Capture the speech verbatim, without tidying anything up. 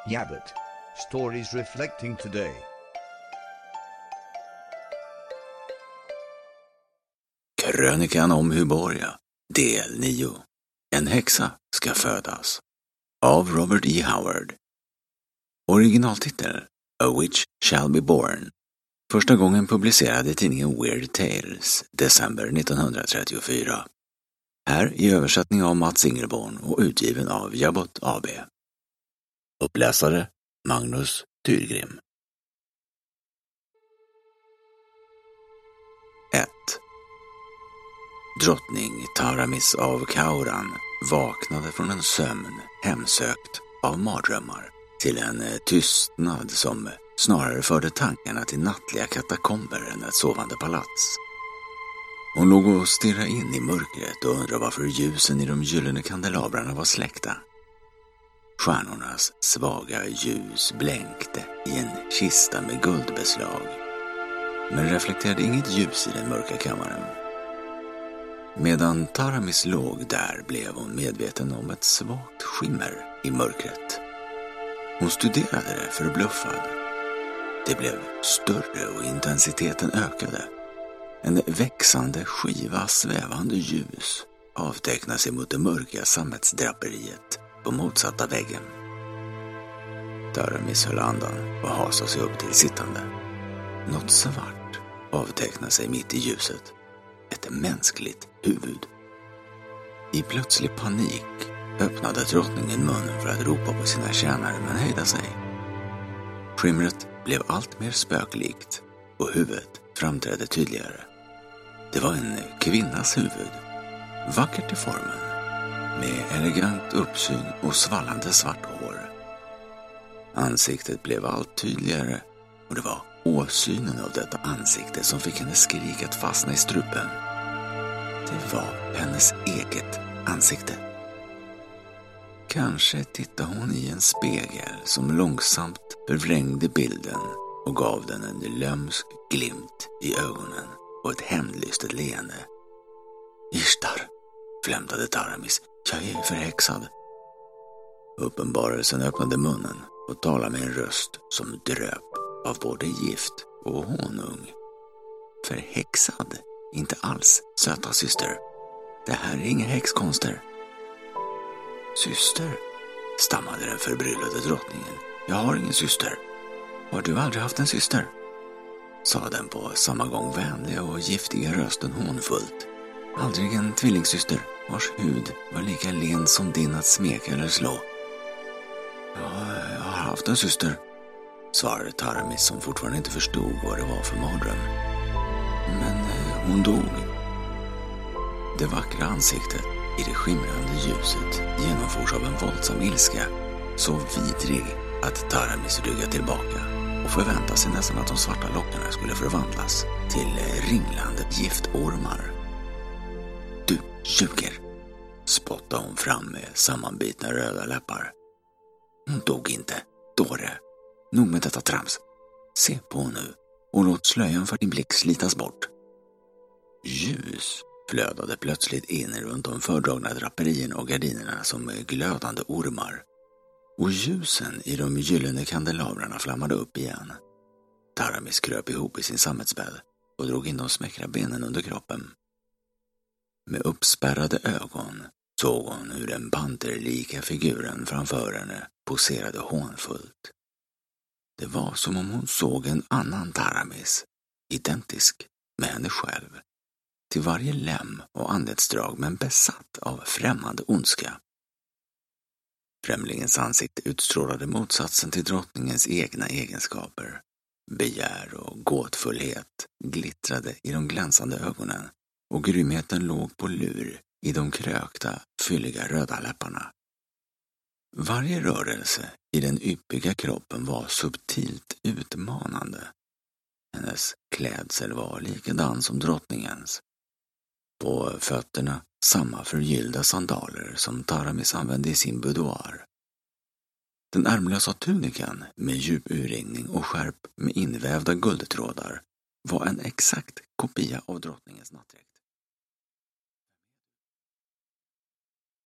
Yabbit. Stories reflecting today. Krönikan om Hyboria, del nio. En häxa ska födas. Av Robert E. Howard. Originaltitel: A Witch Shall Be Born. Första gången publicerad i tidningen Weird Tales, december nittonhundratrettiofyra. Här i översättning av Mats Ingerborn och utgiven av Jabbot A B. Uppläsare Magnus Tyrgrim. ett. Drottning Taramis av Kauran vaknade från en sömn hemsökt av mardrömmar till en tystnad som snarare förde tankarna till nattliga katakomber än ett sovande palats. Hon låg och stirrade in i mörkret och undrade varför ljusen i de gyllene kandelabrarna var släckta. Stjärnornas svaga ljus blänkte i en kista med guldbeslag, men reflekterade inget ljus i den mörka kammaren. Medan Taramis låg där blev hon medveten om ett svagt skimmer i mörkret. Hon studerade det förbluffad. Det blev större och intensiteten ökade. En växande skiva svävande ljus avtecknade sig mot det mörka sammetsdraperiet på motsatta väggen. Taramis höll andan och hasade sig upp till sittande. Något svart avtecknade sig mitt i ljuset. Ett mänskligt huvud. I plötslig panik öppnade drottningen munnen för att ropa på sina tjänare, men hejdade sig. Skimret blev allt mer spöklikt och huvudet framträdde tydligare. Det var en kvinnas huvud, vackert i formen, med elegant uppsyn och svallande svart hår. Ansiktet blev allt tydligare och det var åsynen av detta ansikte som fick hennes skrik att fastna i strupen. Det var hennes eget ansikte. Kanske tittade hon i en spegel som långsamt förvrängde bilden och gav den en lömsk glimt i ögonen och ett hämndlystet leende. Ishtar, flämtade Taramis, jag är förhäxad. Uppenbarelsen öppnade munnen och talade med en röst som dröp av både gift och honung. Förhäxad? Inte alls, söta syster. Det här är inga häxkonster. Syster, stammade den förbryllade drottningen. Jag har ingen syster. Har du aldrig haft en syster? Sa den på samma gång vänliga och giftiga rösten hånfullt. Aldrig en tvillingsyster vars hud var lika len som din att smeka eller slå. Ja, jag har haft en syster, svarade Taramis som fortfarande inte förstod vad det var för mardröm. Men eh, hon dog. Det vackra ansiktet i det skimrande ljuset genomfors av en våldsam ilska, så vidrig att Taramis ryggade tillbaka och förväntade sig nästan att de svarta lockarna skulle förvandlas till ringlande giftormar. Du ljuger, spottade hon fram med sammanbitna röda läppar. Hon dog inte, dåre. Nog med detta trams. Se på nu och låt slöjan för din blick slitas bort. Ljus flödade plötsligt in runt de fördragna draperierna och gardinerna som glödande ormar. Och ljusen i de gyllene kandelabrarna flammade upp igen. Taramis kröp ihop i sin sammetsbädd och drog in de smäckra benen under kroppen. Med uppspärrade ögon såg hon hur den panterlika figuren framför henne poserade hånfullt. Det var som om hon såg en annan Taramis, identisk med henne själv, till varje lem och andetsdrag men besatt av främmande ondska. Främlingens ansikte utstrålade motsatsen till drottningens egna egenskaper. Begär och gåtfullhet glittrade i de glänsande ögonen och grymheten låg på lur i de krökta, fylliga röda läpparna. Varje rörelse i den yppiga kroppen var subtilt utmanande. Hennes klädsel var likadan som drottningens. På fötterna samma förgyllda sandaler som Taramis använde i sin boudoir. Den ärmlösa tunikan med djup urringning och skärp med invävda guldtrådar var en exakt kopia av drottningens nattdräkt.